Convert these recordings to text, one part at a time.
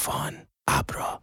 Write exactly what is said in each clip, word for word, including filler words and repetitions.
عرفان ابرا.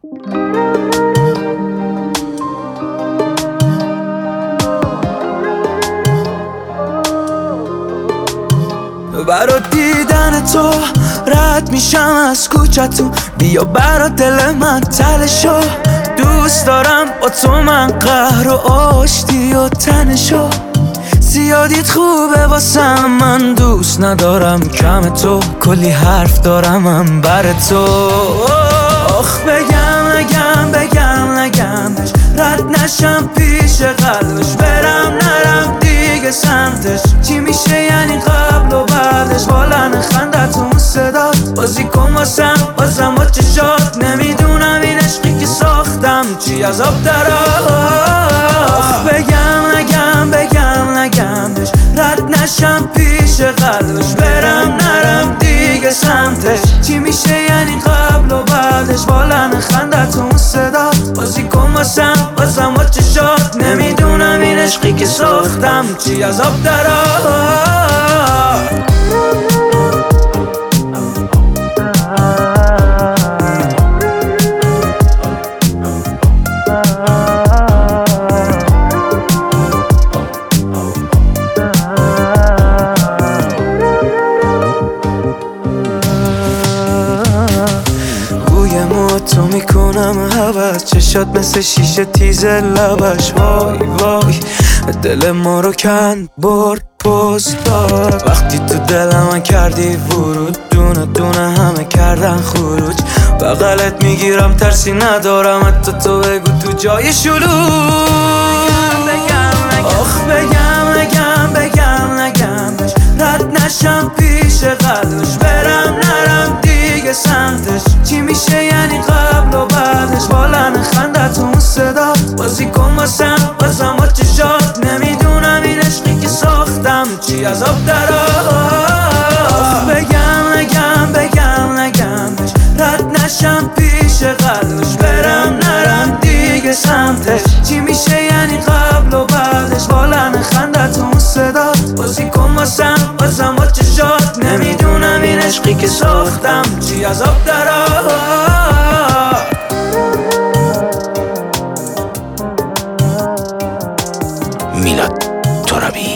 برا دیدن تو رد میشم از کوچتون، بیا برا دل من تلشو. دوست دارم با تو من قهر و آشتی و تنشو. زیادیت خوبه واسم، من دوست ندارم کم تو، کلی حرف دارم من بر تو. آخ بگم نگم بگم نگمش، رد نشم پیش قلبش، برم نرم دیگه سمتش. چی میشه یعنی قبل و بعدش؟ بالن خندتون صدات بازی کن واسم بازم با چشات. نمیدونم این عشقی که ساختم چی از آب درآد. آخ بگم نگم بگم نگمش، رد نشم پیش قلبش، برم نرم دیگه سمتش. چی میشه یعنی قبل و بعدش؟ بالن خندتون صدات بازی کن واسم بازم با چشات. نمیدونم این عشقی که ساختم چی از آب درآد. تو میکنم حوض، چشات مثل شیشه تیز لبش. وای وای دل ما رو کند برد پست داد. وقتی تو دل من کردی ورود، دونه دونه همه کردن خروج. بغلت میگیرم ترسی ندارم، حتی تو بگو تو جای شلوغ. آخ بگم نگم بگم نگمش، رد نشم پیش قلبش، برم نرم دیگه سمتش. چی میشه یعنی قبل و بعدش؟ بالن خندتون صدات بازی کن واسم بازم با چشات. نمیدونم این عشقی که ساختم چی از آب درآد. آخ بگم نگم بگم نگمش، رد نشم پیش قلبش، برم نرم دیگه سمتش. چی میشه یعنی قبل و بعدش؟ بالن خندتون صدات بازی کن واسم بازم با چشات. نمیدونم این عشقی که ساختم چی از آب درآد. میلاد ترابی.